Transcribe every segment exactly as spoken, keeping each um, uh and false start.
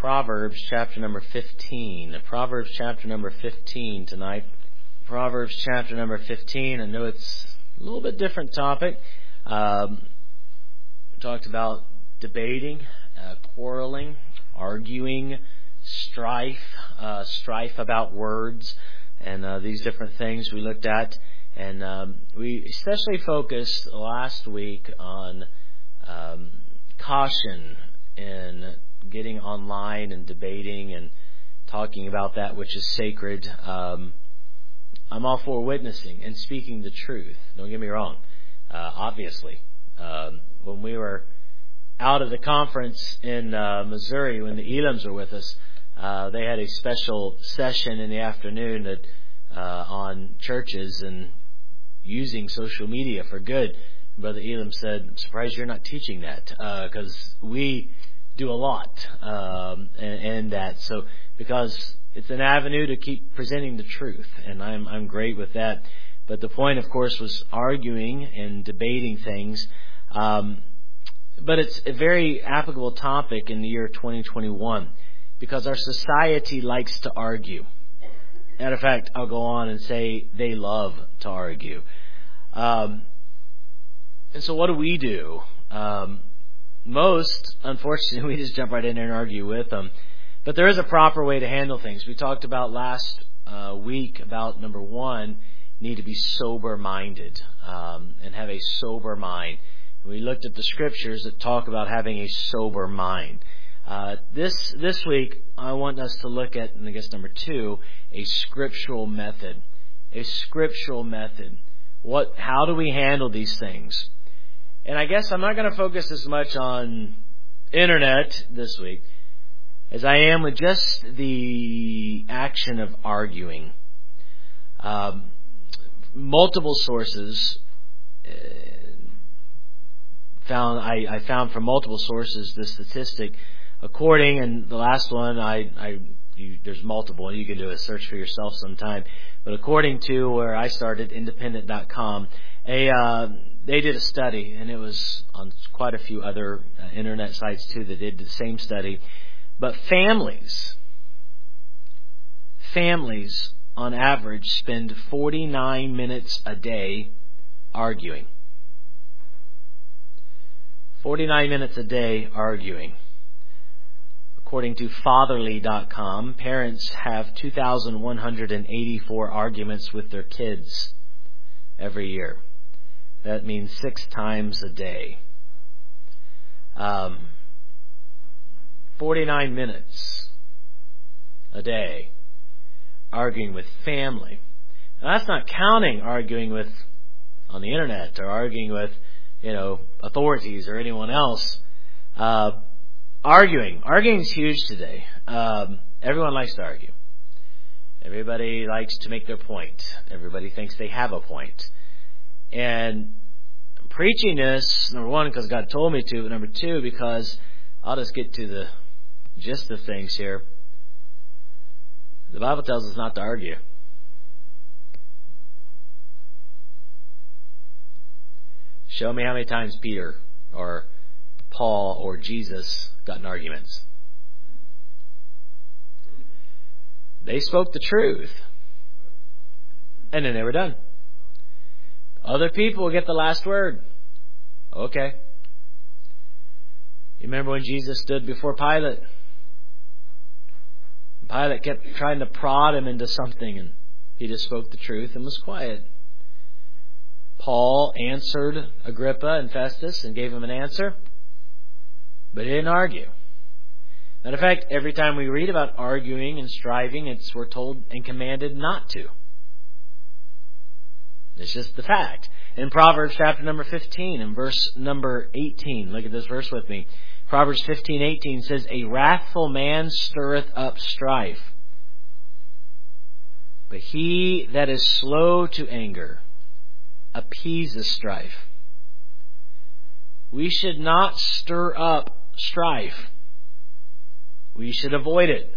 Proverbs chapter number fifteen. Proverbs chapter number fifteen tonight. Proverbs chapter number fifteen. I know it's a little bit different topic. Um, we talked about debating, uh, quarreling, arguing, strife, uh, strife about words, and uh, these different things we looked at. And um, we especially focused last week on um, caution in getting online and debating and talking about that which is sacred. Um, I'm all for witnessing and speaking the truth. Don't get me wrong. Uh, obviously, um, when we were out of the conference in uh, Missouri, when the Elams were with us, uh, they had a special session in the afternoon that uh, on churches and using social media for good. Brother Elam said, "I'm surprised you're not teaching that because uh, we do a lot um, and, and that." So because it's an avenue to keep presenting the truth, and I'm I'm great with that. But the point, of course, was arguing and debating things. Um, but it's a very applicable topic in the year twenty twenty-one because our society likes to argue. Matter of fact, I'll go on and say they love to argue. Um, and so what do we do? Um, most, unfortunately, we just jump right in there and argue with them. But there is a proper way to handle things. We talked about last uh, week about, number one, need to be sober-minded um, and have a sober mind. We looked at the scriptures that talk about having a sober mind. Uh, this this week, I want us to look at, and I guess number two, a scriptural method. A scriptural method. What? How do we handle these things? And I guess I'm not going to focus as much on internet this week as I am with just the action of arguing. Um, multiple sources uh, found I, I found from multiple sources this statistic. According, and the last one, I, I you, there's multiple. You can do a search for yourself sometime. But according to where I started, independent dot com, a uh, they did a study, and it was on quite a few other uh, internet sites too that did the same study. But families, families on average spend forty-nine minutes a day arguing. forty-nine minutes a day arguing. According to fatherly dot com, parents have two thousand one hundred eighty-four arguments with their kids every year. That means six times a day. Um, forty-nine minutes a day arguing with family. Now, that's not counting arguing with on the internet or arguing with, you know, authorities or anyone else. Uh, Arguing. Arguing is huge today. Um, everyone likes to argue. Everybody likes to make their point. Everybody thinks they have a point. And preaching this, number one, because God told me to, but number two, because I'll just get to the gist of things here. The Bible tells us not to argue. Show me how many times Peter or Paul or Jesus got in arguments. They spoke the truth, and then they were done. Other people will get the last word. Okay. You remember when Jesus stood before Pilate? Pilate kept trying to prod him into something, and he just spoke the truth and was quiet. Paul answered Agrippa and Festus and gave him an answer. But he didn't argue. Matter of fact, every time we read about arguing and striving, it's we're told and commanded not to. It's just the fact. In Proverbs chapter number fifteen and verse number eighteen, look at this verse with me. Proverbs fifteen eighteen says, "A wrathful man stirreth up strife, but he that is slow to anger appeaseth strife." We should not stir up strife. We should avoid it.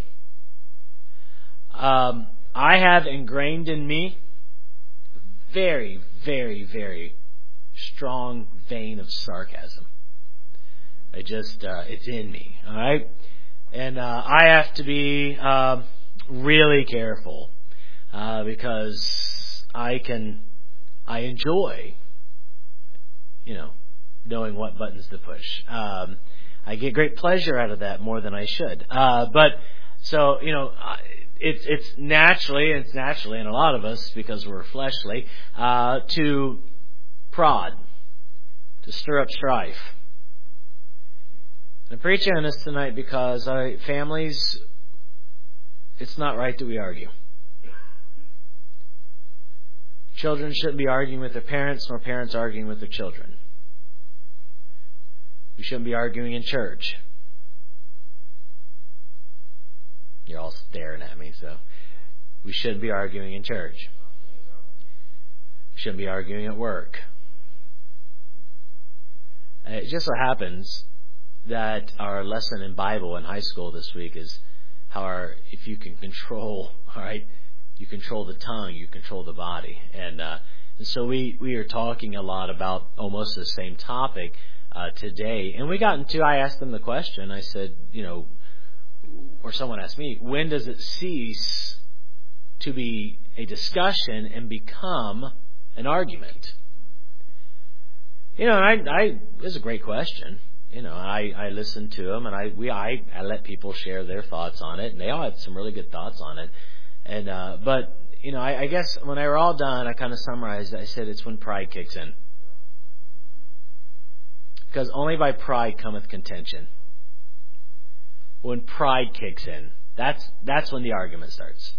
Um, I have ingrained in me very, very, very strong vein of sarcasm. I just, uh, it's in me. All right. And uh, I have to be uh, really careful uh, because I can, I enjoy, you know, knowing what buttons to push. Um, I get great pleasure out of that more than I should. Uh, but so you know, it's it's naturally it's naturally in a lot of us because we're fleshly uh, to prod, to stir up strife. I'm preaching on this tonight because our families, it's not right that we argue. Children shouldn't be arguing with their parents, nor parents arguing with their children. We shouldn't be arguing in church. You're all staring at me, so we shouldn't be arguing in church. We shouldn't be arguing at work. It just so happens that our lesson in Bible in high school this week is how our, if you can control, all right, you control the tongue, you control the body. And, uh, and so we, we are talking a lot about almost the same topic uh, today. And we got into, I asked them the question, I said, you know, or someone asked me, when does it cease to be a discussion and become an argument? You know, I, I, it's a great question. You know, I, I listened to them and I we I, I let people share their thoughts on it, and they all had some really good thoughts on it. And uh, but you know, I, I guess when they were all done, I kind of summarized. I said it's when pride kicks in, because only by pride cometh contention. When pride kicks in, that's that's when the argument starts.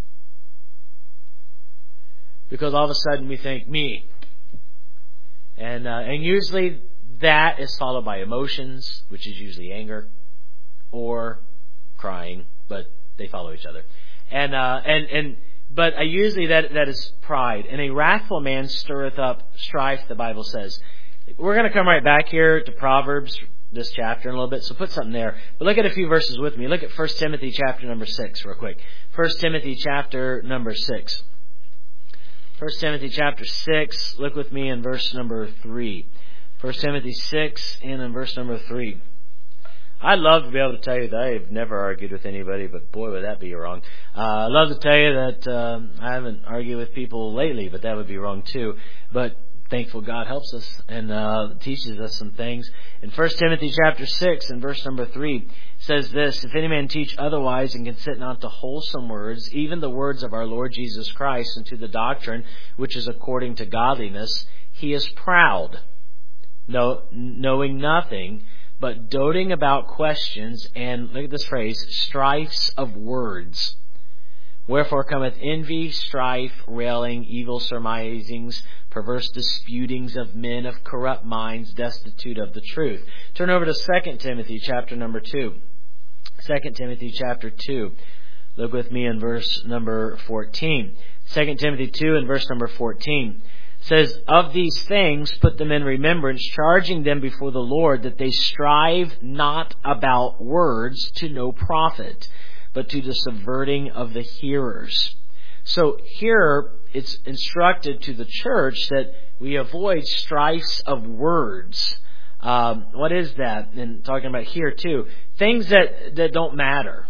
Because all of a sudden we think me, and uh, and usually that is followed by emotions, which is usually anger or crying, but they follow each other. And uh, and and but uh, usually that that is pride. And a wrathful man stirreth up strife, the Bible says. We're going to come right back here to Proverbs, this chapter, in a little bit. So put something there. But look at a few verses with me. Look at First Timothy chapter number six, real quick. First Timothy chapter number six. First Timothy chapter six. Look with me in verse number three. First Timothy six and in verse number three. I'd love to be able to tell you that I've never argued with anybody, but boy, would that be wrong. Uh, I'd love to tell you that um, I haven't argued with people lately, but that would be wrong too. But thankful God helps us and uh, teaches us some things. In First Timothy chapter six and verse number three, it says this: If any man teach otherwise and consent not to wholesome words, even the words of our Lord Jesus Christ, and to the doctrine which is according to godliness, he is proud, No, knowing nothing, but doting about questions, and look at this phrase, strifes of words. Wherefore cometh envy, strife, railing, evil surmisings, perverse disputings of men of corrupt minds, destitute of the truth. Turn over to Second Timothy chapter number two. Second Timothy chapter two. Look with me in verse number fourteen. Second Timothy two and verse number fourteen. Says, of these things put them in remembrance, charging them before the Lord that they strive not about words to no profit, but to the subverting of the hearers. So here it's instructed to the church that we avoid strifes of words. Um, what is that? And talking about here too, things that, that don't matter.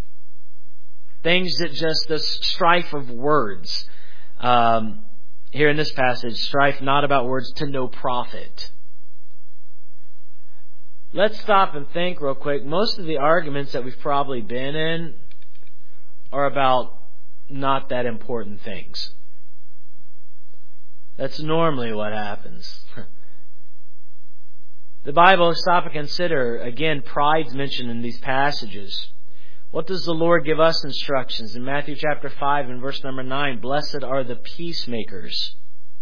Things that just, this strife of words. Um, Here in this passage, strife not about words to no profit. Let's stop and think real quick. Most of the arguments that we've probably been in are about not that important things. That's normally what happens. The Bible, stop and consider, again, pride's mentioned in these passages. What does the Lord give us instructions? In Matthew chapter five and verse number nine, blessed are the peacemakers.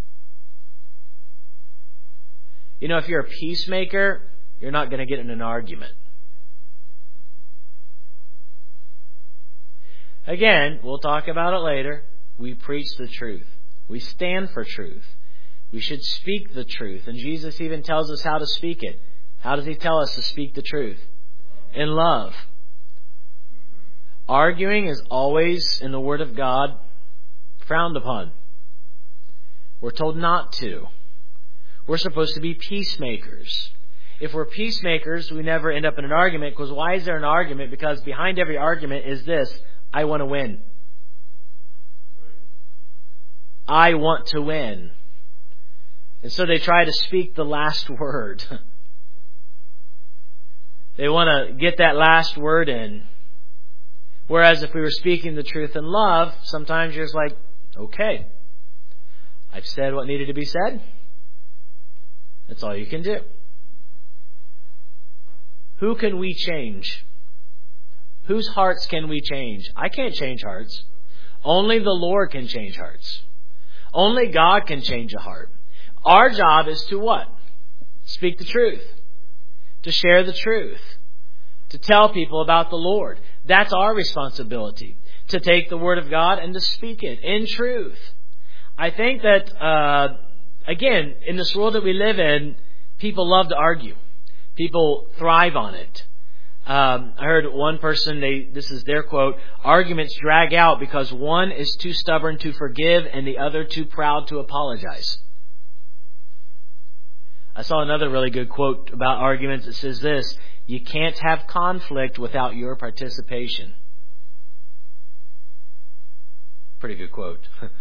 You know, if you're a peacemaker, you're not going to get in an argument. Again, we'll talk about it later. We preach the truth. We stand for truth. We should speak the truth. And Jesus even tells us how to speak it. How does He tell us to speak the truth? In love. Arguing is always, in the Word of God, frowned upon. We're told not to. We're supposed to be peacemakers. If we're peacemakers, we never end up in an argument. Because why is there an argument? Because behind every argument is this: I want to win. I want to win. And so they try to speak the last word. They want to get that last word in. Whereas if we were speaking the truth in love, sometimes you're just like, okay, I've said what needed to be said. That's all you can do. Who can we change? Whose hearts can we change? I can't change hearts. Only the Lord can change hearts. Only God can change a heart. Our job is to what? Speak the truth. To share the truth. To tell people about the Lord. That's our responsibility. To take the Word of God and to speak it in truth. I think that, uh, again, in this world that we live in, people love to argue. People thrive on it. Um, I heard one person, they, this is their quote, arguments drag out because one is too stubborn to forgive and the other too proud to apologize. I saw another really good quote about arguments. It says this: you can't have conflict without your participation. Pretty good quote.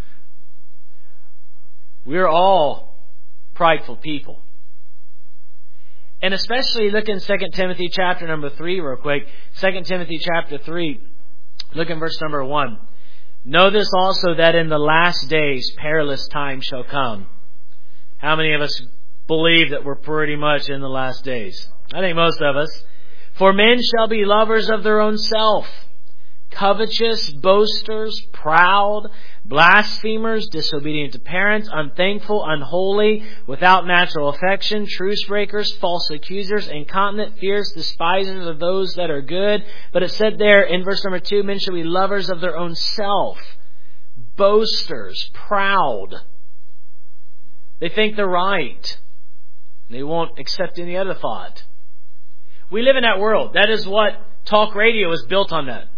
We're all prideful people. And especially look in Second Timothy chapter number three real quick. Second Timothy chapter three, look in verse number one. Know this also, that in the last days perilous times shall come. How many of us believe that we're pretty much in the last days? I think most of us. For men shall be lovers of their own self, covetous, boasters, proud, blasphemers, disobedient to parents, unthankful, unholy, without natural affection, truce breakers, false accusers, incontinent, fierce, despisers of those that are good. But it said there in verse number two, men shall be lovers of their own self, boasters, proud. They think they're right. They won't accept any other thought. We live in that world. That is what talk radio is built on, that.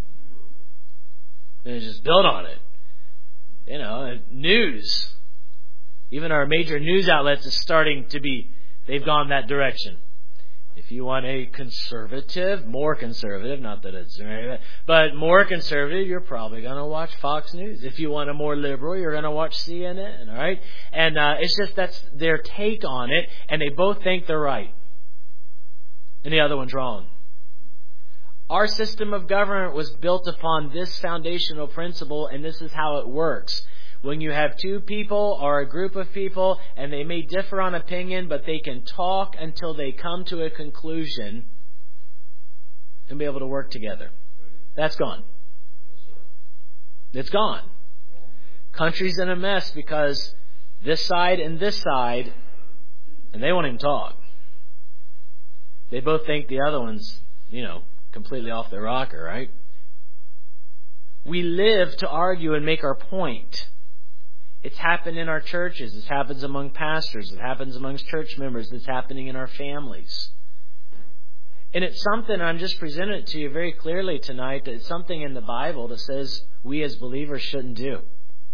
It's just built on it. You know, news. Even our major news outlets is starting to be, they've gone that direction. If you want a conservative, more conservative, not that it's, but more conservative, you're probably going to watch Fox News. If you want a more liberal, you're going to watch C N N, all right? And uh, it's just that's their take on it, and they both think they're right. And the other one's wrong. Our system of government was built upon this foundational principle, and this is how it works. When you have two people or a group of people, and they may differ on opinion, but they can talk until they come to a conclusion and be able to work together. That's gone. It's gone. Country's in a mess because this side and this side, and they won't even talk. They both think the other one's, you know, completely off their rocker, right? We live to argue and make our point. It's happened in our churches. It happens among pastors. It happens amongst church members. It's happening in our families. And it's something, I'm just presenting it to you very clearly tonight, that it's something in the Bible that says we as believers shouldn't do.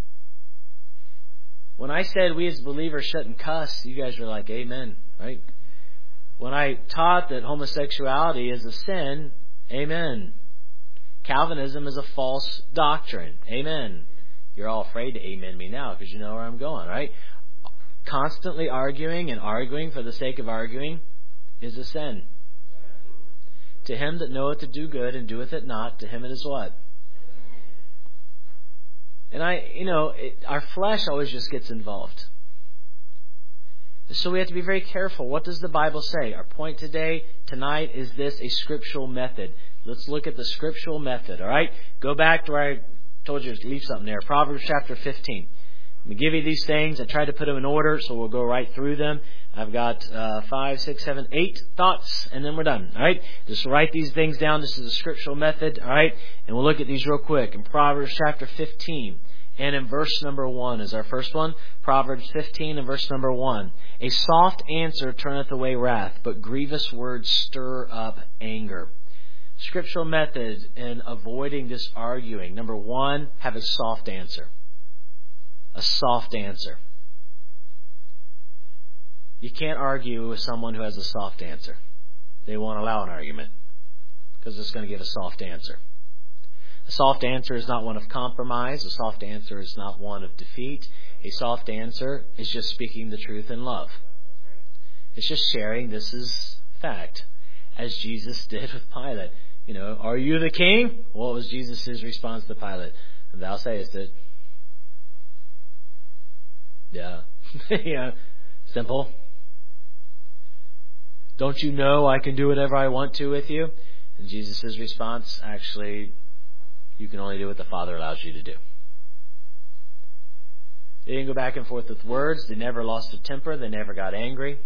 When I said we as believers shouldn't cuss, you guys were like, amen, right? When I taught that homosexuality is a sin, amen. Calvinism is a false doctrine, amen. You're all afraid to amen me now because you know where I'm going, right? Constantly arguing and arguing for the sake of arguing is a sin. To him that knoweth to do good and doeth it not, to him it is what? And I, you know, it, our flesh always just gets involved. So we have to be very careful. What does the Bible say? Our point today, tonight, is this a scriptural method. Let's look at the scriptural method, all right? Go back to where I told you to leave something there. Proverbs chapter fifteen. Let me give you these things. I tried to put them in order, so we'll go right through them. I've got uh, five, six, seven, eight thoughts, and then we're done. All right? Just write these things down. This is a scriptural method, all right? And we'll look at these real quick. In Proverbs chapter fifteen, and in verse number one is our first one. Proverbs fifteen and verse number one. A soft answer turneth away wrath, but grievous words stir up anger. Scriptural method in avoiding this arguing. Number one, have a soft answer. A soft answer. You can't argue with someone who has a soft answer. They won't allow an argument because it's going to give a soft answer. A soft answer is not one of compromise. A soft answer is not one of defeat. A soft answer is just speaking the truth in love. It's just sharing this is fact, as Jesus did with Pilate. You know, are you the king? What was Jesus' response to Pilate? Thou sayest it. Yeah. Yeah. Simple. Don't you know I can do whatever I want to with you? And Jesus' response, actually, you can only do what the Father allows you to do. They didn't go back and forth with words. They never lost a temper. They never got angry.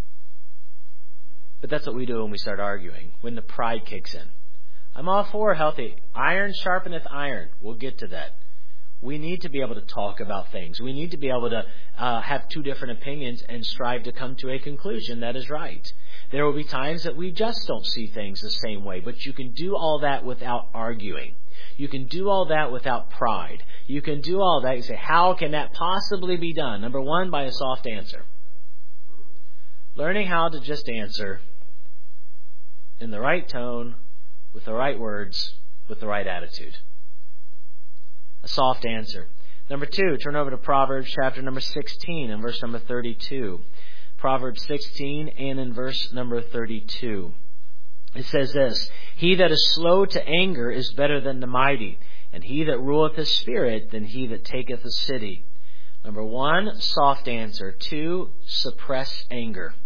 But that's what we do when we start arguing, when the pride kicks in. I'm all for healthy. Iron sharpeneth iron. We'll get to that. We need to be able to talk about things. We need to be able to uh, have two different opinions and strive to come to a conclusion that is right. There will be times that we just don't see things the same way, but you can do all that without arguing. You can do all that without pride. You can do all that. You say, how can that possibly be done? Number one, by a soft answer. Learning how to just answer in the right tone, with the right words, with the right attitude. A soft answer. Number two, turn over to Proverbs chapter number sixteen and verse number thirty-two. Proverbs sixteen and in verse number thirty-two. It says this, he that is slow to anger is better than the mighty, and he that ruleth his spirit than he that taketh a city. Number one, soft answer. Two, suppress anger.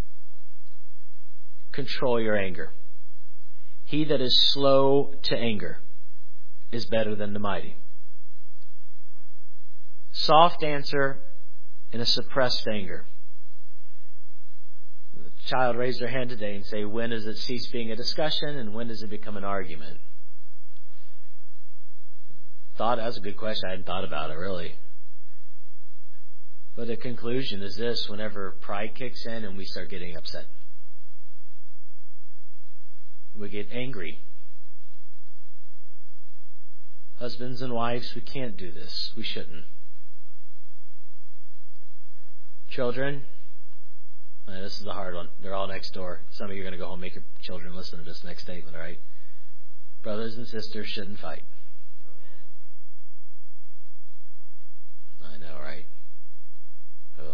Control your anger. He that is slow to anger is better than the mighty. Soft answer in a suppressed anger. The child raised their hand today and say, when does it cease being a discussion and when does it become an argument? Thought that's a good question. I hadn't thought about it really. But the conclusion is this: whenever pride kicks in and we start getting upset, we get angry. Husbands and wives, we can't do this. We shouldn't. Children, uh, this is the hard one. They're all next door. Some of you are going to go home and make your children listen to this next statement, all right? Brothers and sisters shouldn't fight. I know, right? Ugh.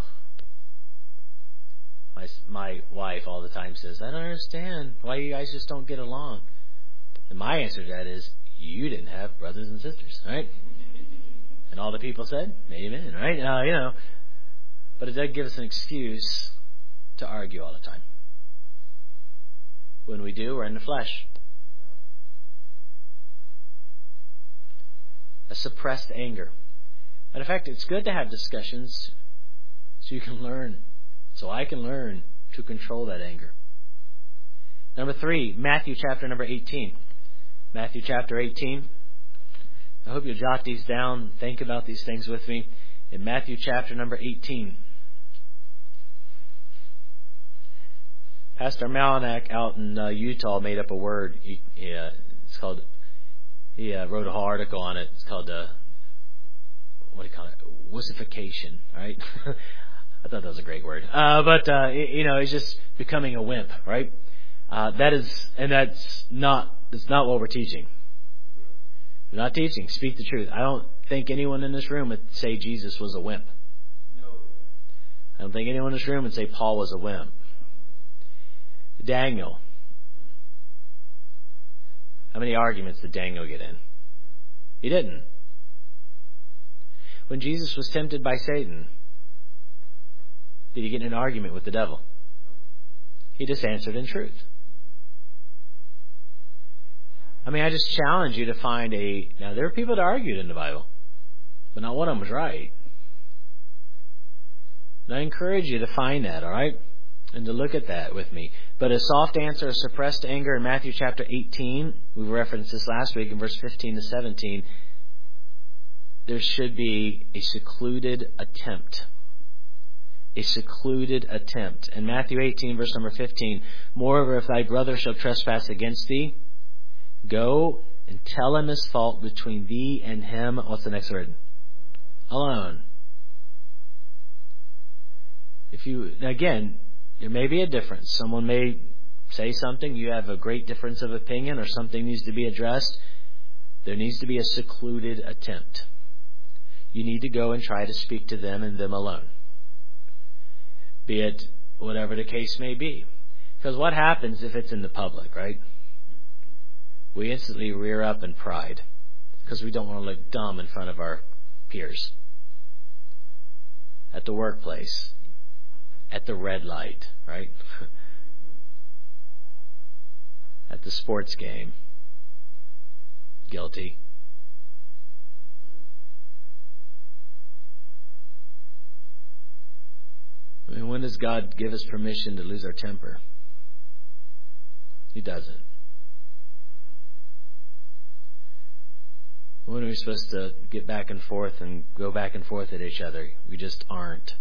My, my wife all the time says, I don't understand why you guys just don't get along. And my answer to that is, you didn't have brothers and sisters, right? And all the people said, amen, right? Uh, you know, but it doesn't give us an excuse to argue all the time. When we do, we're in the flesh. A suppressed anger. And in fact, it's good to have discussions so you can learn. So I can learn to control that anger. Number three, Matthew chapter number eighteen. Matthew chapter eighteen. I hope you'll jot these down. Think about these things with me. In Matthew chapter number eighteen. Pastor Malinak out in uh, Utah made up a word. He, he, uh, it's called, he uh, wrote a whole article on it. It's called, uh, what do you call it? Wussification, right? I thought that was a great word. Uh, but, uh, you know, he's just becoming a wimp, right? Uh, that is, and that's not, that's not what we're teaching. We're not teaching. Speak the truth. I don't think anyone in this room would say Jesus was a wimp. No. I don't think anyone in this room would say Paul was a wimp. Daniel. How many arguments did Daniel get in? He didn't. When Jesus was tempted by Satan, did he get in an argument with the devil? He just answered in truth. I mean, I just challenge you to find a... Now, there are people that argued in the Bible, but not one of them was right. And I encourage you to find that, all right? And to look at that with me. But a soft answer, a suppressed anger in Matthew chapter eighteen, we referenced this last week in verse fifteen to seventeen, there should be a secluded attempt. A secluded attempt. In Matthew eighteen, verse number fifteen, moreover, if thy brother shall trespass against thee, go and tell him his fault between thee and him. What's the next word? Alone. If you, again, there may be a difference. Someone may say something, you have a great difference of opinion, or something needs to be addressed. There needs to be a secluded attempt. You need to go and try to speak to them and them alone. Be it whatever the case may be. Because what happens if it's in the public, right? We instantly rear up in pride because we don't want to look dumb in front of our peers. At the workplace, at the red light, right? At the sports game. Guilty. I mean, when does God give us permission to lose our temper? He doesn't. When are we supposed to get back and forth and go back and forth at each other? We just aren't.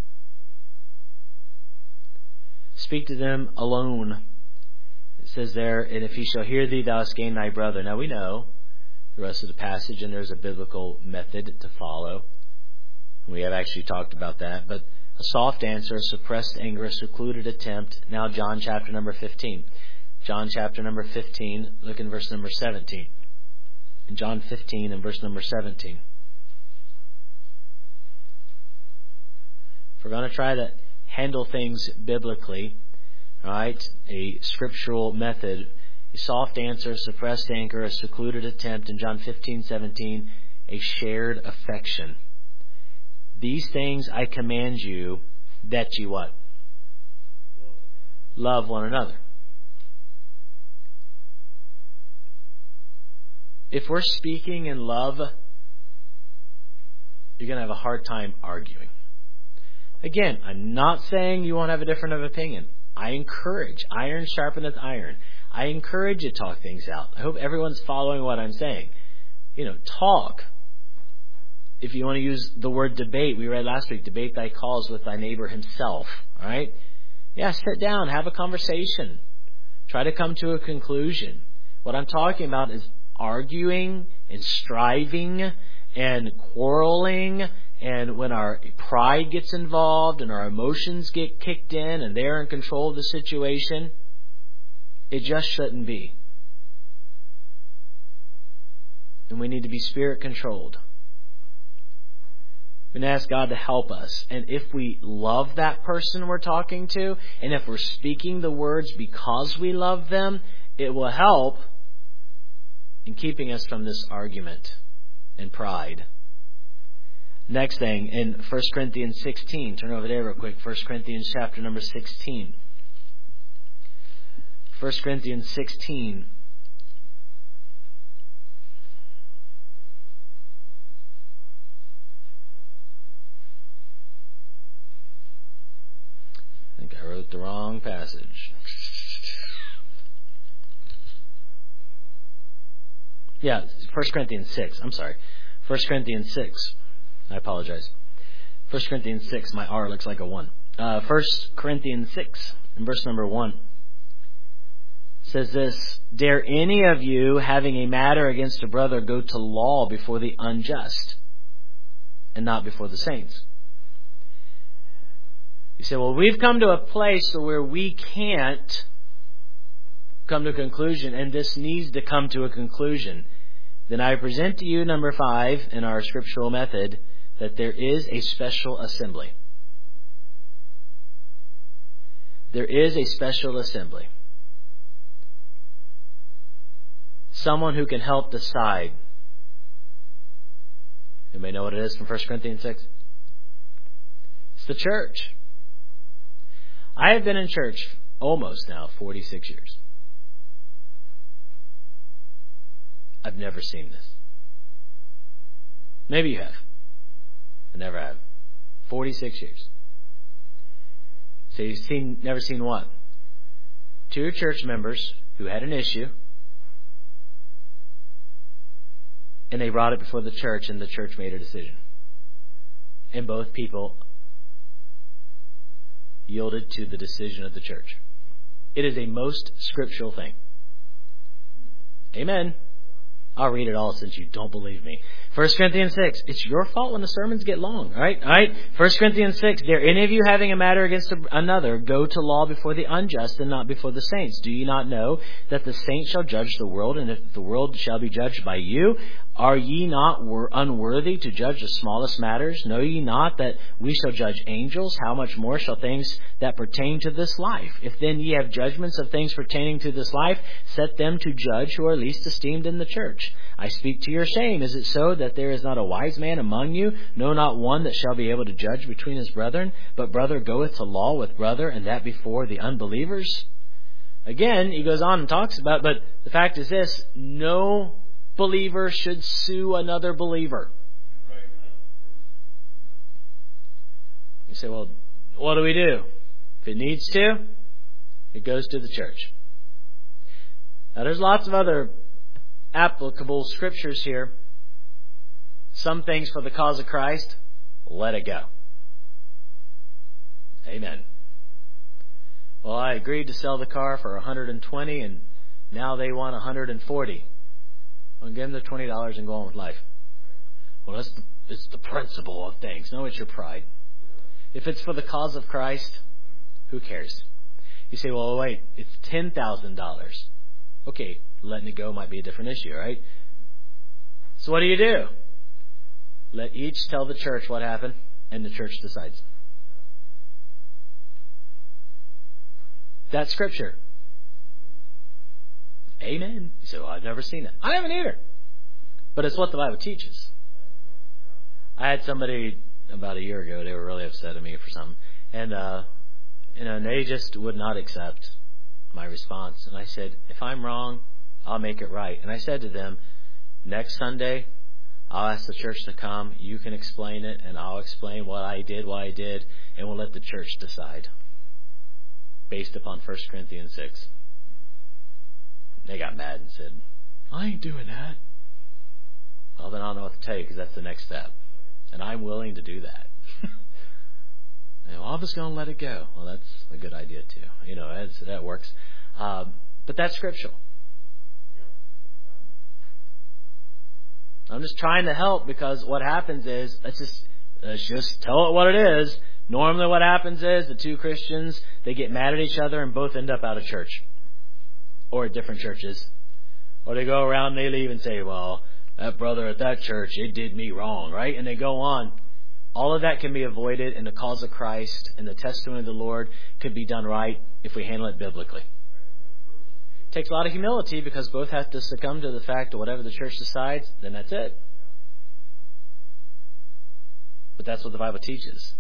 Speak to them alone. It says there, and if he shall hear thee, thou hast gained thy brother. Now we know the rest of the passage, and there's a biblical method to follow. We have actually talked about that. But a soft answer, a suppressed anger, a secluded attempt. Now John chapter number fifteen. John chapter number fifteen, look in verse number seventeen. In John fifteen and verse number seventeen. If we're going to try to handle things biblically, right, a scriptural method, a soft answer, a suppressed anger, a secluded attempt. In John fifteen, seventeen, a shared affection. These things I command you, that ye what? Love one another. If we're speaking in love, you're going to have a hard time arguing. Again, I'm not saying you won't have a different of opinion. I encourage. Iron sharpeneth iron. I encourage you to talk things out. I hope everyone's following what I'm saying. You know, talk. If you want to use the word debate, we read last week, debate thy cause with thy neighbor himself. All right? Yeah, sit down, have a conversation. Try to come to a conclusion. What I'm talking about is arguing and striving and quarreling, and when our pride gets involved and our emotions get kicked in and they're in control of the situation, it just shouldn't be. And we need to be spirit controlled. We can ask God to help us. And if we love that person we're talking to, and if we're speaking the words because we love them, it will help in keeping us from this argument and pride. Next thing, in First Corinthians sixteen. Turn over there real quick. First Corinthians chapter number sixteen. First Corinthians sixteen. I think I wrote the wrong passage. Yeah, First Corinthians six. I'm sorry. First Corinthians six. I apologize. First Corinthians six. My R looks like a one. Uh, First Corinthians six, in verse number one. Says this, dare any of you, having a matter against a brother, go to law before the unjust, and not before the saints? You say, well, we've come to a place where we can't come to a conclusion, and this needs to come to a conclusion. Then I present to you, number five, in our scriptural method, that there is a special assembly. There is a special assembly. Someone who can help decide. Anybody know what it is from First Corinthians six? It's the church. I have been in church almost now forty-six years. I've never seen this. Maybe you have. I never have. forty-six years. So you've seen, never seen what? Two church members who had an issue, and they brought it before the church, and the church made a decision. And both people yielded to the decision of the church. It is a most scriptural thing. Amen. I'll read it all since you don't believe me. First Corinthians six. It's your fault when the sermons get long, right? All right. First Corinthians six. Dare any of you having a matter against another go to law before the unjust and not before the saints? Do ye not know that the saints shall judge the world, and if the world shall be judged by you? Are ye not unworthy to judge the smallest matters? Know ye not that we shall judge angels? How much more shall things that pertain to this life? If then ye have judgments of things pertaining to this life, set them to judge who are least esteemed in the church. I speak to your shame. Is it so that there is not a wise man among you? No, not one that shall be able to judge between his brethren. But brother goeth to law with brother, and that before the unbelievers. Again, he goes on and talks about, but the fact is this, no believer should sue another believer. You say, well, what do we do? If it needs to, it goes to the church. Now, there's lots of other applicable scriptures here. Some things for the cause of Christ, let it go. Amen. Well, I agreed to sell the car for one hundred twenty dollars and now they want one hundred forty dollars. I'll give them the twenty dollars and go on with life. Well, that's the, it's the principle of things. No, it's your pride. If it's for the cause of Christ, who cares? You say, well, wait, it's ten thousand dollars. Okay, letting it go might be a different issue, right? So what do you do? Let each tell the church what happened, and the church decides. That's Scripture. Amen. You say, well, I've never seen it. I haven't either. But it's what the Bible teaches. I had somebody about a year ago, they were really upset at me for something. And, uh, you know, and they just would not accept my response. And I said, if I'm wrong, I'll make it right. And I said to them, next Sunday, I'll ask the church to come. You can explain it, and I'll explain what I did, why I did, and we'll let the church decide based upon First Corinthians six. They got mad and said, I ain't doing that. Well, then I don't know what to tell you, because that's the next step. And I'm willing to do that. You know, I'm just going to let it go. Well, that's a good idea, too. You know, that's, that works. Um, but that's scriptural. I'm just trying to help, because what happens is, let's just, let's just tell it what it is. Normally what happens is the two Christians, they get mad at each other and both end up out of church. Or at different churches. Or they go around and they leave and say, well, that brother at that church, it did me wrong, right? And they go on. All of that can be avoided, and the cause of Christ and the testimony of the Lord could be done right if we handle it biblically. It takes a lot of humility, because both have to succumb to the fact that whatever the church decides, then that's it. But that's what the Bible teaches.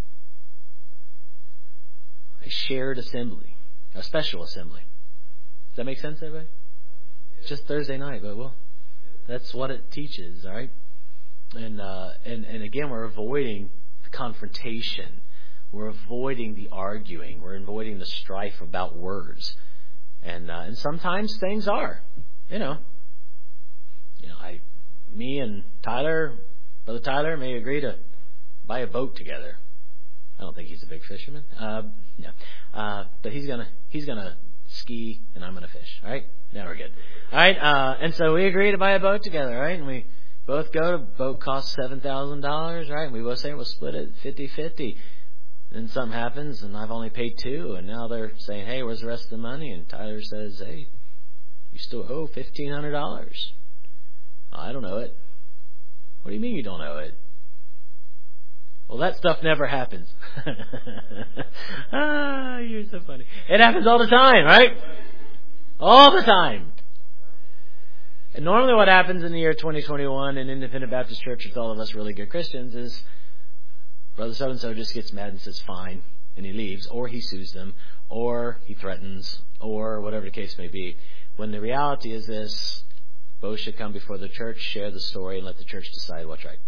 A shared assembly, a special assembly. Does that make sense, everybody? It's just Thursday night, but well, that's what it teaches, all right? And, uh, and and again, we're avoiding the confrontation. We're avoiding the arguing. We're avoiding the strife about words. And uh, and sometimes things are, you know, you know, I, me and Tyler, Brother Tyler, may agree to buy a boat together. I don't think he's a big fisherman. Uh, no, uh, but he's gonna he's gonna ski and I'm gonna fish. All right, now we're good. All right, uh, and so we agree to buy a boat together, right? And we both go. The boat costs seven thousand dollars, right? And we both say we'll split it fifty-fifty. Then something happens, and I've only paid two, and now they're saying, "Hey, where's the rest of the money?" And Tyler says, "Hey, you still owe fifteen hundred dollars." I don't know it. What do you mean you don't know it? Well, that stuff never happens. Ah, you're so funny. It happens all the time, right? All the time. And normally what happens in the year twenty twenty-one in Independent Baptist Church with all of us really good Christians is Brother so-and-so just gets mad and says fine, and he leaves, or he sues them, or he threatens, or whatever the case may be. When the reality is this, both should come before the church, share the story, and let the church decide what's right.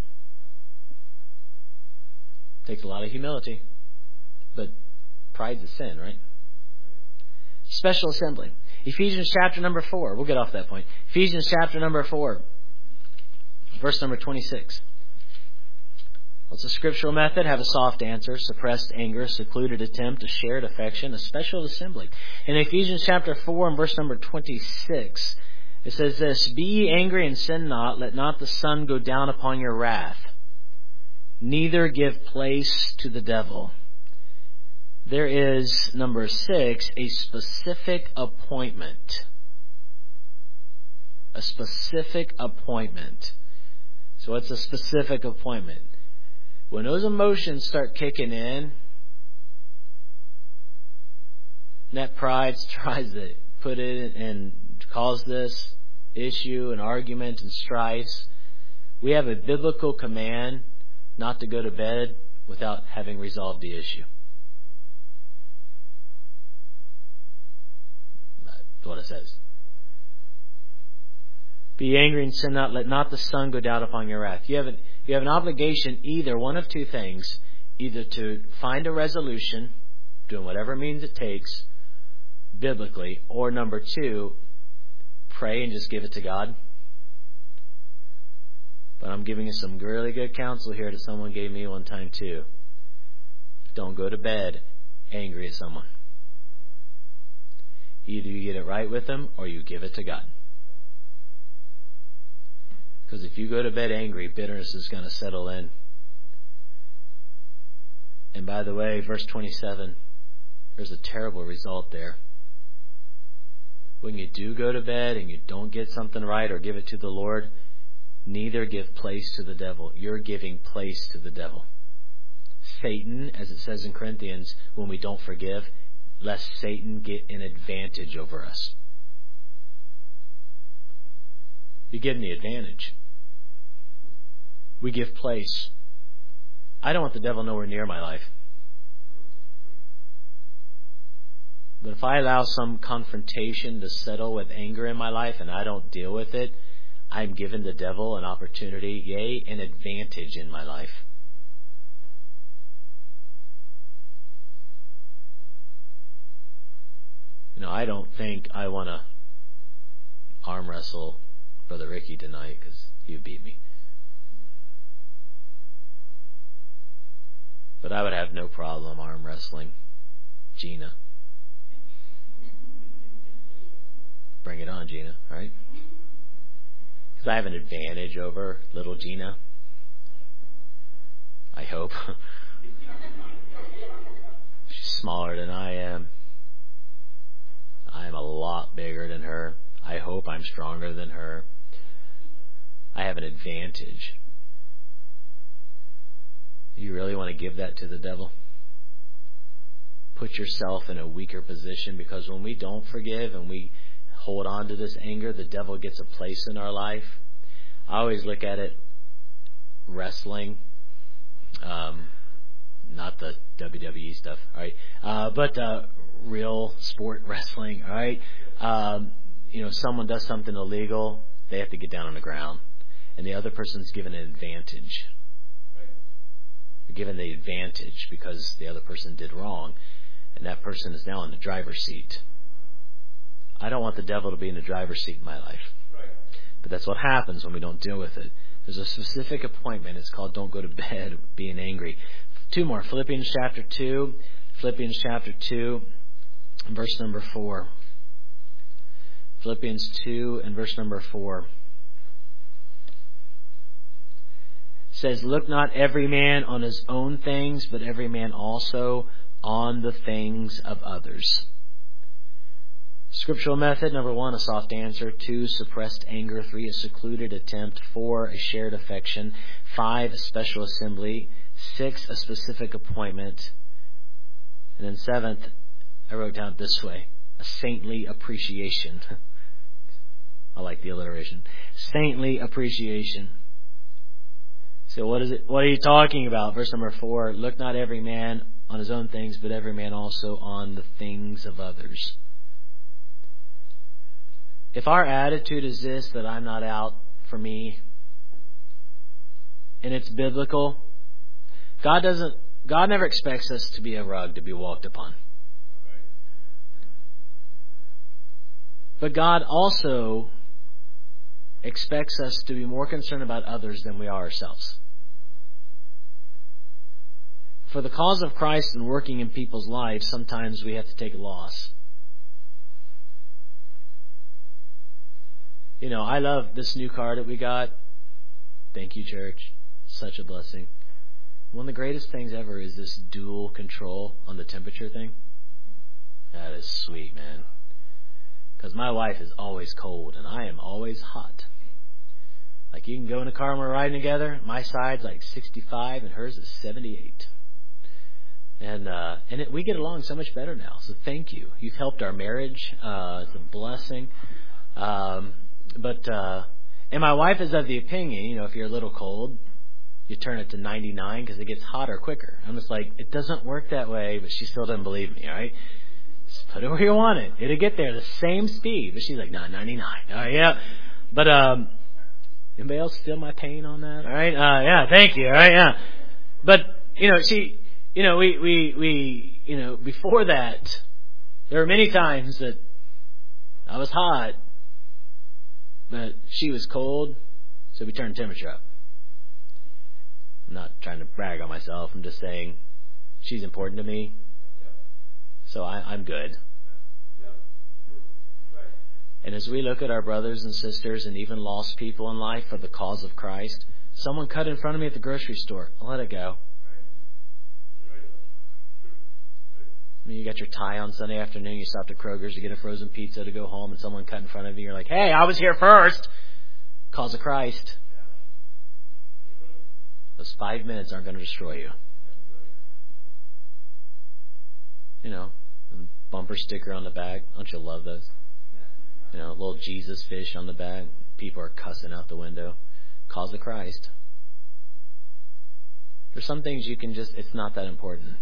Takes a lot of humility, but pride's a sin, right? Special assembly. Ephesians chapter number four. We'll get off that point. Ephesians chapter number four, verse number twenty-six. What's a scriptural method? Have a soft answer, suppressed anger, secluded attempt, a shared affection, a special assembly. In Ephesians chapter four and verse number twenty-six, It says this, "Be ye angry and sin not, let not the sun go down upon your wrath. Neither give place to the devil." There is, number six, a specific appointment. A specific appointment. So what's a specific appointment? When those emotions start kicking in, that pride tries to put it and cause this issue and argument and strife. We have a biblical command not to go to bed without having resolved the issue. That's what it says. "Be angry and sin not, let not the sun go down upon your wrath." You have an, you have an obligation, either one of two things, either to find a resolution, doing whatever means it takes, biblically, or number two, pray and just give it to God. But I'm giving you some really good counsel here that someone gave me one time too. Don't go to bed angry at someone. Either you get it right with them or you give it to God. Because if you go to bed angry, bitterness is going to settle in. And by the way, verse twenty-seven, there's a terrible result there. When you do go to bed and you don't get something right or give it to the Lord, neither give place to the devil. You're giving place to the devil. Satan, as it says in Corinthians, when we don't forgive, lest Satan get an advantage over us. You give him the advantage. We give place. I don't want the devil nowhere near my life. But if I allow some confrontation to settle with anger in my life and I don't deal with it, I'm giving the devil an opportunity, yea, an advantage in my life. You know, I don't think I want to arm wrestle Brother Ricky tonight because he beat me. But I would have no problem arm wrestling Gina. Bring it on, Gina, right? Because I have an advantage over little Gina. I hope. She's smaller than I am. I'm a lot bigger than her. I hope I'm stronger than her. I have an advantage. You really want to give that to the devil? Put yourself in a weaker position, because when we don't forgive and we hold on to this anger, the devil gets a place in our life. I always look at it wrestling, um, not the W W E stuff, all right, uh, but uh, real sport wrestling, all right. Um, you know, someone does something illegal, they have to get down on the ground, and the other person's given an advantage. You're given the advantage because the other person did wrong, and that person is now in the driver's seat. I don't want the devil to be in the driver's seat in my life. But that's what happens when we don't deal with it. There's a specific appointment. It's called don't go to bed being angry. Two more. Philippians chapter two. Philippians chapter two, verse number four. Philippians two and verse number four. It says, "Look not every man on his own things, but every man also on the things of others." Scriptural method, number one, a soft answer. Two, suppressed anger. Three, a secluded attempt. Four, a shared affection. Five, a special assembly. Six, a specific appointment. And then seventh, I wrote down it this way, a saintly appreciation. I like the alliteration. Saintly appreciation. So what is it? What are you talking about? Verse number four, look not every man on his own things, but every man also on the things of others. If our attitude is this, that I'm not out for me, and it's biblical, God doesn't, God never expects us to be a rug to be walked upon. But God also expects us to be more concerned about others than we are ourselves. For the cause of Christ and working in people's lives, sometimes we have to take a loss. You know, I love this new car that we got. Thank you, church. Such a blessing. One of the greatest things ever is this dual control on the temperature thing. That is sweet, man. Because my wife is always cold and I am always hot. Like, you can go in a car and we're riding together. My side's like sixty-five and hers is seventy-eight. And uh, and it, we get along so much better now. So thank you. You've helped our marriage. Uh, it's a blessing. Um, but uh, and my wife is of the opinion, you know, if you're a little cold, you turn it to ninety-nine because it gets hotter quicker. I'm just like, it doesn't work that way, but she still doesn't believe me, all right? Just put it where you want it. It'll get there the same speed. But she's like, no, ninety-nine. All right, yeah. But um, anybody else feel my pain on that? All right, uh, yeah, thank you. All right, yeah. But you know, she, you know, we we we, you know, before that, there were many times that I was hot, but she was cold, so we turned the temperature up. I'm not trying to brag on myself. I'm just saying she's important to me. So I, I'm good. And as we look at our brothers and sisters and even lost people in life for the cause of Christ, someone cut in front of me at the grocery store. I'll let it go. I mean, you got your tie on Sunday afternoon, you stopped at Kroger's to get a frozen pizza to go home, and someone cut in front of you. You're like, hey, I was here first. Cause of Christ. Those five minutes aren't going to destroy you. You know, bumper sticker on the back. Don't you love those? You know, little Jesus fish on the back. People are cussing out the window. Cause of Christ. There's some things you can just, it's not that important.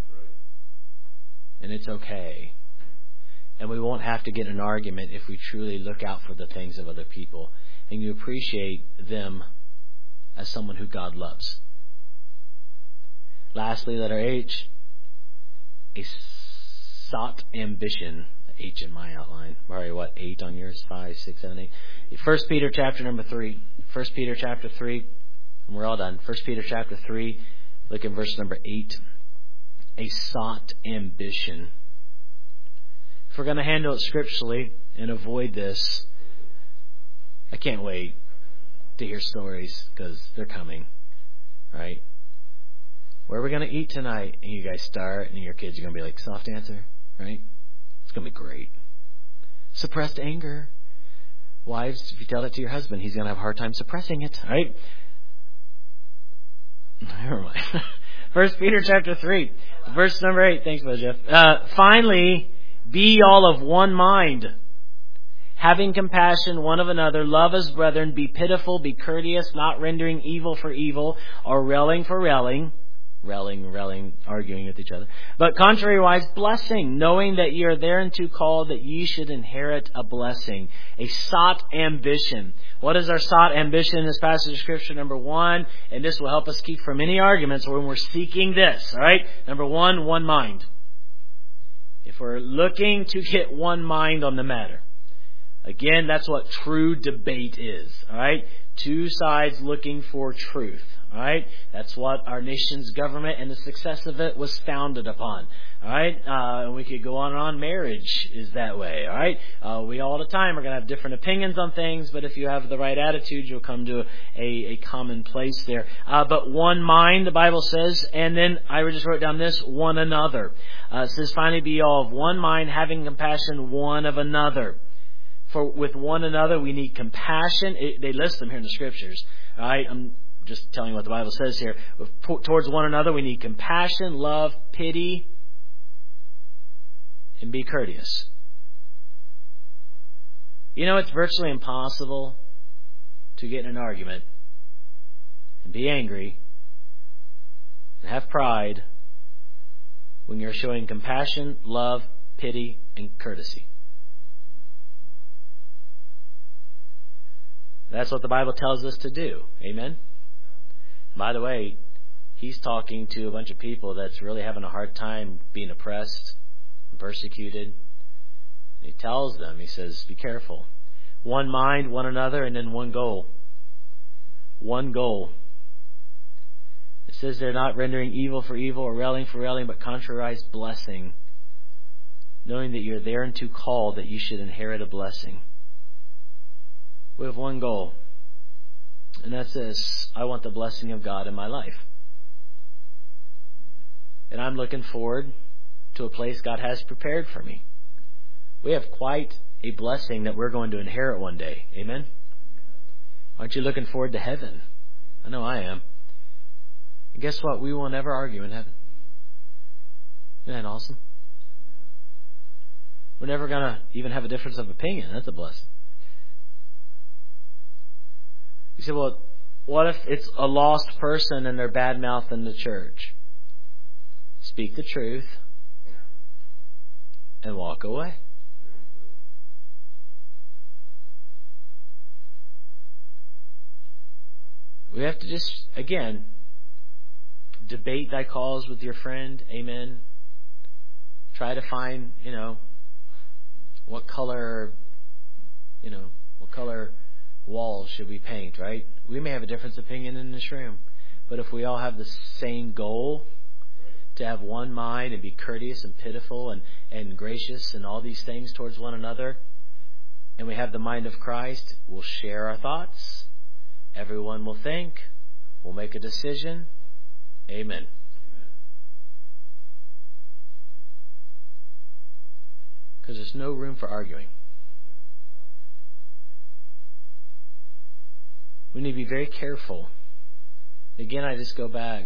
And it's okay. And we won't have to get in an argument if we truly look out for the things of other people. And you appreciate them as someone who God loves. Lastly, letter H. A sought ambition. H in my outline. Sorry, what? Eight on yours? Five, six, seven, eight. First Peter chapter number three. First Peter chapter three. And we're all done. First Peter chapter three. Look at verse number eight. A sought ambition. If we're going to handle it scripturally and avoid this, I can't wait to hear stories because they're coming. Right? Where are we going to eat tonight? And you guys start, and your kids are going to be like, soft answer, right? It's going to be great. Suppressed anger. Wives, if you tell that to your husband, he's going to have a hard time suppressing it, right? Never mind. First Peter chapter three, verse number eight. Thanks, Brother Jeff. Uh, finally, be all of one mind, having compassion one of another, love as brethren, be pitiful, be courteous, not rendering evil for evil, or railing for railing. Railing, railing, arguing with each other. But contrariwise, blessing, knowing that ye are thereunto called, that ye should inherit a blessing. A sought ambition. What is our sought ambition in this passage of Scripture? Number one, and this will help us keep from any arguments when we're seeking this. All right? Number one, one mind. If we're looking to get one mind on the matter. Again, that's what true debate is. All right? Two sides looking for truth. All right, that's what our nation's government and the success of it was founded upon. All right, uh, and we could go on and on. Marriage is that way. All right, uh, we all the time are going to have different opinions on things, but if you have the right attitude, you'll come to a, a common place there. Uh, but one mind, the Bible says, and then I just wrote down this: one another. Uh, it says, finally, be all of one mind, having compassion one of another. For with one another, we need compassion. It, they list them here in the Scriptures. All right, I'm just telling you what the Bible says here. Towards one another, we need compassion, love, pity, and be courteous. You know, it's virtually impossible to get in an argument and be angry and have pride when you're showing compassion, love, pity, and courtesy. That's what the Bible tells us to do. Amen? By the way, he's talking to a bunch of people that's really having a hard time being oppressed and persecuted. He tells them, he says, be careful. One mind, one another, and then one goal. One goal. It says they're not rendering evil for evil or railing for railing, but contrariwise blessing, knowing that you're thereunto called, that you should inherit a blessing. We have one goal. And that's this: I want the blessing of God in my life. And I'm looking forward to a place God has prepared for me. We have quite a blessing that we're going to inherit one day. Amen? Aren't you looking forward to heaven? I know I am. And guess what? We will never argue in heaven. Isn't that awesome? We're never going to even have a difference of opinion. That's a blessing. You say, well, what if it's a lost person and they're bad-mouthing the church? Speak the truth and walk away. We have to just, again, debate thy cause with your friend. Amen. Try to find, you know, what color, you know, what color walls should we paint, right? We may have a difference of opinion in this room, but if we all have the same goal, to have one mind and be courteous and pitiful and, and gracious and all these things towards one another, and we have the mind of Christ, we'll share our thoughts. Everyone will think. We'll make a decision. Amen. Because there's no room for arguing. We need to be very careful. Again, I just go back.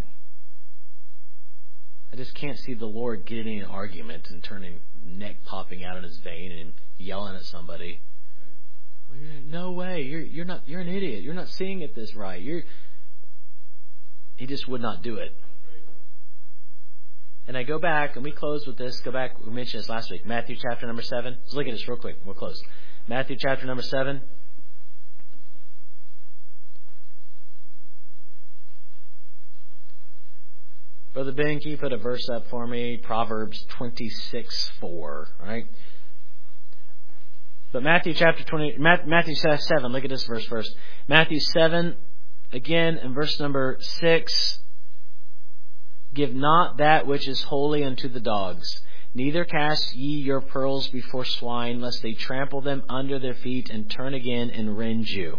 I just can't see the Lord getting in an argument and turning neck popping out of his vein and yelling at somebody. No way. You're you're not you're an idiot. You're not seeing it this right. You're He just would not do it. And I go back, and we close with this. Go back. We mentioned this last week. Matthew chapter number seven. Let's look at this real quick. We'll close. Matthew chapter number seven. Brother Ben, can you put a verse up for me? Proverbs twenty-six four. All right. But Matthew chapter twenty, Matthew seven. Look at this verse first. Matthew seven, again in verse number six. Give not that which is holy unto the dogs, neither cast ye your pearls before swine, lest they trample them under their feet and turn again and rend you.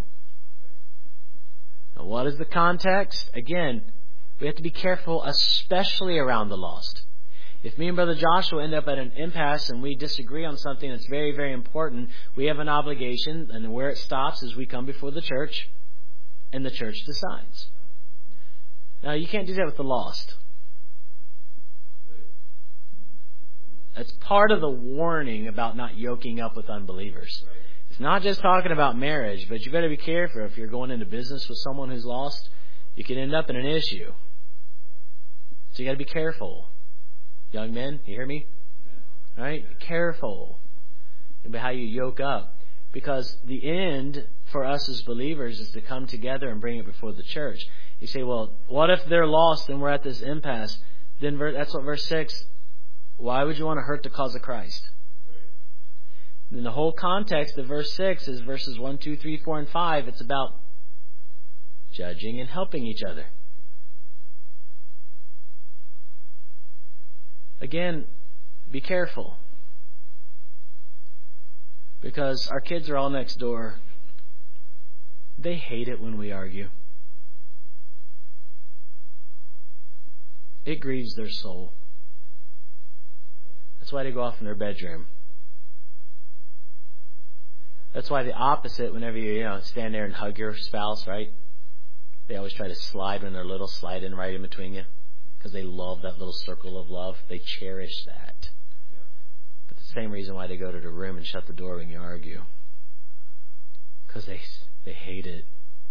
Now, what is the context? Again, we have to be careful, especially around the lost. If me and Brother Joshua end up at an impasse and we disagree on something that's very, very important, we have an obligation, and where it stops is we come before the church, and the church decides. Now, you can't do that with the lost. That's part of the warning about not yoking up with unbelievers. It's not just talking about marriage, but you better be careful. If you're going into business with someone who's lost, you can end up in an issue. So you got to be careful. Young men, you hear me? All right? Careful about how you yoke up. Because the end for us as believers is to come together and bring it before the church. You say, well, what if they're lost and we're at this impasse? Then that's what verse six, why would you want to hurt the cause of Christ? And the whole context of verse six is verses one, two, three, four, and five. It's about judging and helping each other. Again, be careful. Because our kids are all next door. They hate it when we argue. It grieves their soul. That's why they go off in their bedroom. That's why the opposite, whenever you, you know, stand there and hug your spouse, right? They always try to slide when they're little, slide in right in between you. Because they love that little circle of love. They cherish that. But the same reason why they go to the room and shut the door when you argue. Because they, they hate it.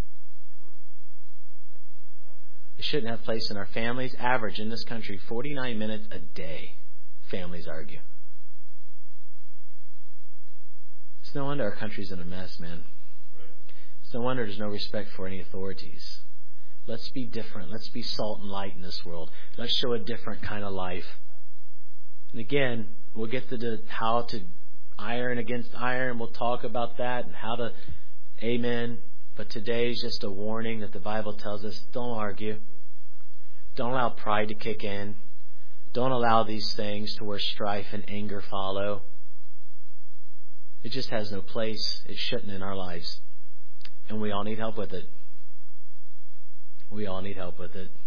It shouldn't have place in our families. Average in this country, forty-nine minutes a day, families argue. It's no wonder our country's in a mess, man. It's no wonder there's no respect for any authorities. Let's be different. Let's be salt and light in this world. Let's show a different kind of life. And again, we'll get to the how to iron against iron. We'll talk about that and how to, amen. But today is just a warning that the Bible tells us, don't argue. Don't allow pride to kick in. Don't allow these things to where strife and anger follow. It just has no place. It shouldn't in our lives. And we all need help with it. We all need help with it.